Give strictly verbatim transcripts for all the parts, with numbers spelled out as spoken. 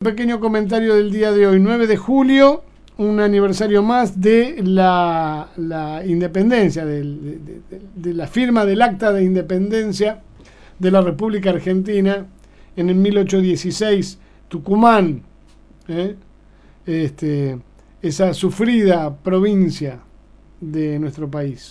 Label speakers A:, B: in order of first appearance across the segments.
A: Pequeño comentario del día de hoy, nueve de julio, un aniversario más de la, la independencia, de, de, de, de la firma del Acta de Independencia de la República Argentina en el mil ochocientos dieciséis, Tucumán, ¿eh? este, esa sufrida provincia de nuestro país.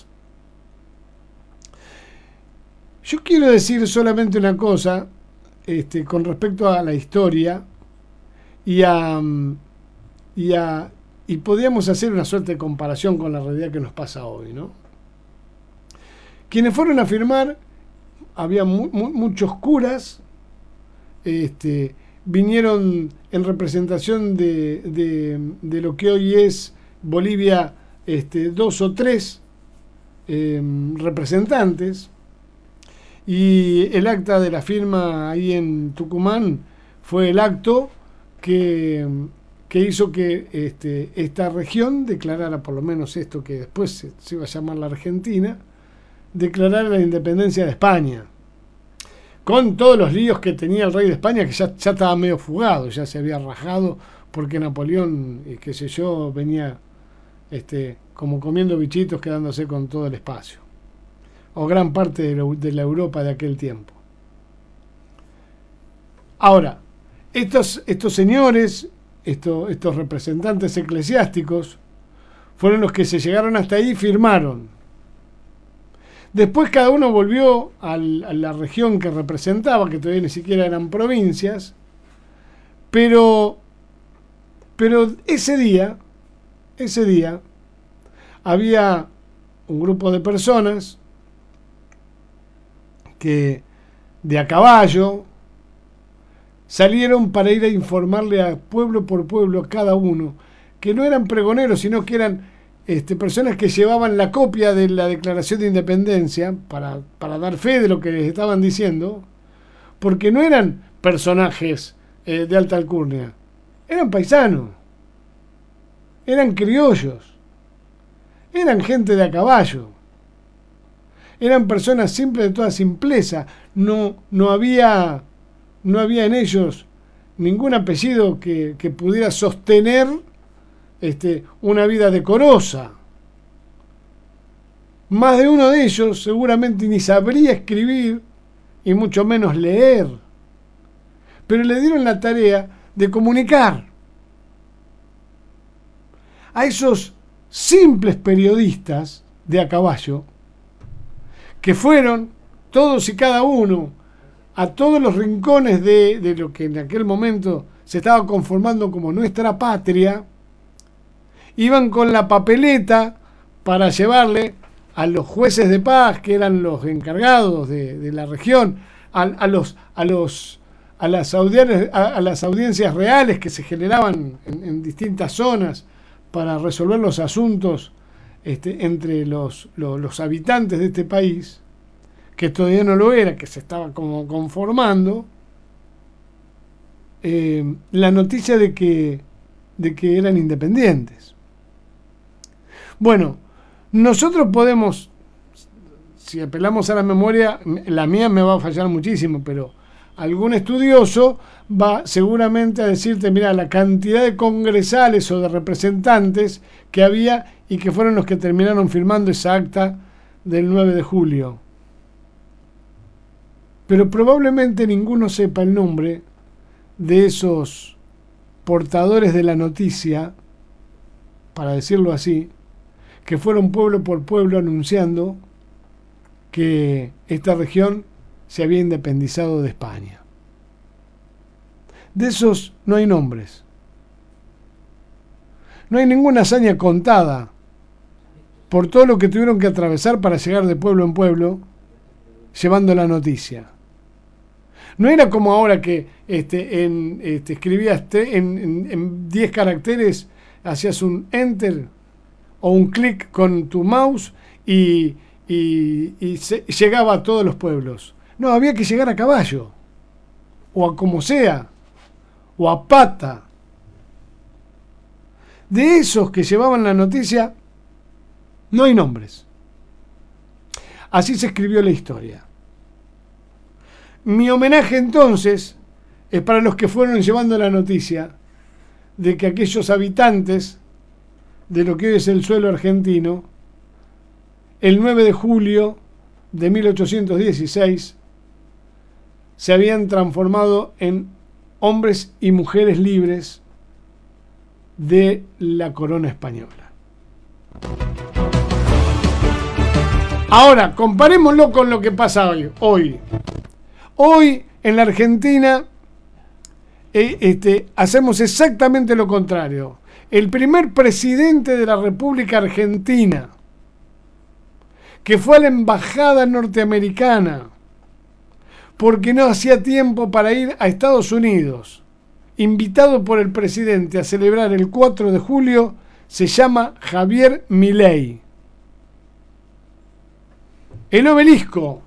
A: Yo quiero decir solamente una cosa este, con respecto a la historia y a, y a y podríamos hacer una suerte de comparación con la realidad que nos pasa hoy, ¿no? Quienes fueron a firmar, había mu mu muchos curas, este, vinieron en representación de, de, de lo que hoy es Bolivia, este, dos o tres eh, representantes, y el acta de la firma ahí en Tucumán fue el acto que, que hizo que este, esta región declarara, por lo menos esto que después se, se iba a llamar la Argentina, declarara la independencia de España, con todos los líos que tenía el rey de España, que ya, ya estaba medio fugado, ya se había rajado porque Napoleón, eh, qué sé yo, venía este, como comiendo bichitos, quedándose con todo el espacio, o gran parte de la, de la Europa de aquel tiempo. Ahora, estos, estos señores, estos, estos representantes eclesiásticos, fueron los que se llegaron hasta ahí y firmaron. Después cada uno volvió al, a la región que representaba, que todavía ni siquiera eran provincias, pero, pero ese día, ese día, había un grupo de personas que de a caballo salieron para ir a informarle a pueblo por pueblo a cada uno, que no eran pregoneros, sino que eran este, personas que llevaban la copia de la Declaración de Independencia para, para dar fe de lo que les estaban diciendo, porque no eran personajes eh, de alta alcurnia, eran paisanos, eran criollos, eran gente de a caballo. Eran personas simples de toda simpleza. No, no, había, no había en ellos ningún apellido que, que pudiera sostener este, una vida decorosa. Más de uno de ellos seguramente ni sabría escribir y mucho menos leer. Pero le dieron la tarea de comunicar a esos simples periodistas de a caballo, que fueron todos y cada uno a todos los rincones de, de lo que en aquel momento se estaba conformando como nuestra patria, iban con la papeleta para llevarle a los jueces de paz, que eran los encargados de, de la región, a, a, los, a, los, a, las audiencias, a, a las audiencias reales que se generaban en, en distintas zonas para resolver los asuntos Este, entre los, los, los habitantes de este país, que todavía no lo era, que se estaba como conformando, eh, la noticia de que, de que eran independientes. Bueno, nosotros podemos, si apelamos a la memoria, la mía me va a fallar muchísimo, pero algún estudioso va seguramente a decirte, mira, la cantidad de congresales o de representantes que había y que fueron los que terminaron firmando esa acta del nueve de julio. Pero probablemente ninguno sepa el nombre de esos portadores de la noticia, para decirlo así, que fueron pueblo por pueblo anunciando que esta región se había independizado de España. De esos no hay nombres. No hay ninguna hazaña contada por todo lo que tuvieron que atravesar para llegar de pueblo en pueblo llevando la noticia. No era como ahora que este, en, este, escribías en diez caracteres, hacías un enter o un clic con tu mouse y, y, y se, llegaba a todos los pueblos. No, había que llegar a caballo, o a como sea, o a pata. De esos que llevaban la noticia, no hay nombres. Así se escribió la historia. Mi homenaje entonces es para los que fueron llevando la noticia de que aquellos habitantes de lo que hoy es el suelo argentino, el nueve de julio de mil ochocientos dieciséis, se habían transformado en hombres y mujeres libres de la corona española. Ahora, comparémoslo con lo que pasa hoy. Hoy, hoy en la Argentina eh, este, hacemos exactamente lo contrario. El primer presidente de la República Argentina, que fue a la embajada norteamericana, porque no hacía tiempo para ir a Estados Unidos, invitado por el presidente a celebrar el cuatro de julio, se llama Javier Milei. El obelisco,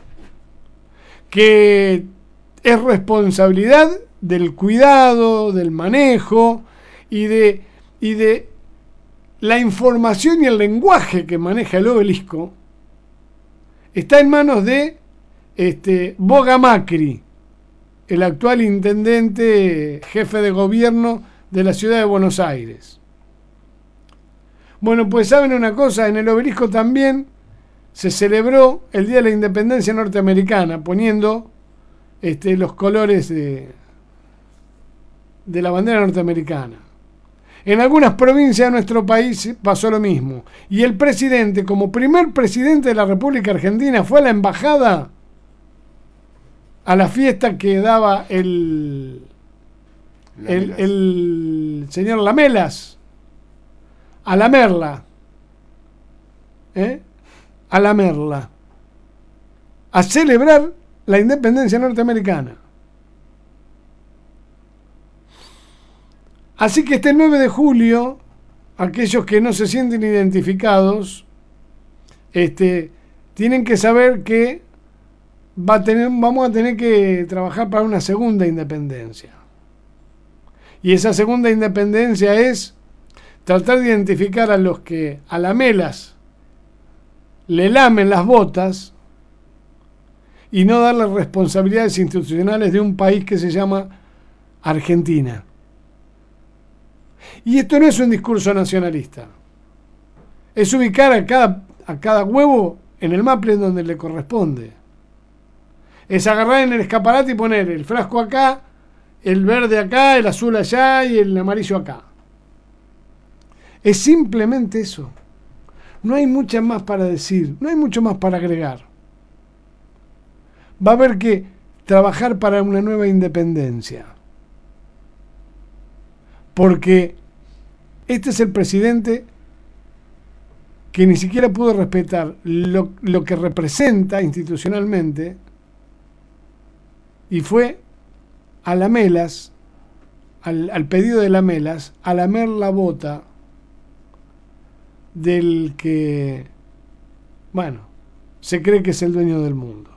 A: que es responsabilidad del cuidado, del manejo y de, y de la información y el lenguaje que maneja el obelisco, está en manos de este, Boga Macri, el actual intendente, jefe de gobierno de la ciudad de Buenos Aires. Bueno, pues saben una cosa, en el obelisco también se celebró el Día de la Independencia Norteamericana, poniendo este, los colores de, de la bandera norteamericana. En algunas provincias de nuestro país pasó lo mismo. Y el presidente, como primer presidente de la República Argentina, fue a la embajada, a la fiesta que daba el, el, el señor Lamelas, a la Merla, ¿eh? a la Merla, a celebrar la independencia norteamericana. Así que este nueve de julio, aquellos que no se sienten identificados, este, tienen que saber que va a tener, vamos a tener que trabajar para una segunda independencia. Y esa segunda independencia es tratar de identificar a los que a Lamelas le lamen las botas y no darle responsabilidades institucionales de un país que se llama Argentina. Y esto no es un discurso nacionalista, es ubicar a cada, a cada huevo en el maple donde le corresponde. Es agarrar en el escaparate y poner el frasco acá, el verde acá, el azul allá y el amarillo acá. Es simplemente eso. No hay mucho más para decir, no hay mucho más para agregar. Va a haber que trabajar para una nueva independencia. Porque este es el presidente que ni siquiera pudo respetar lo, lo que representa institucionalmente y fue a Lamelas, al, al pedido de Lamelas, a lamer la bota del que, bueno, se cree que es el dueño del mundo.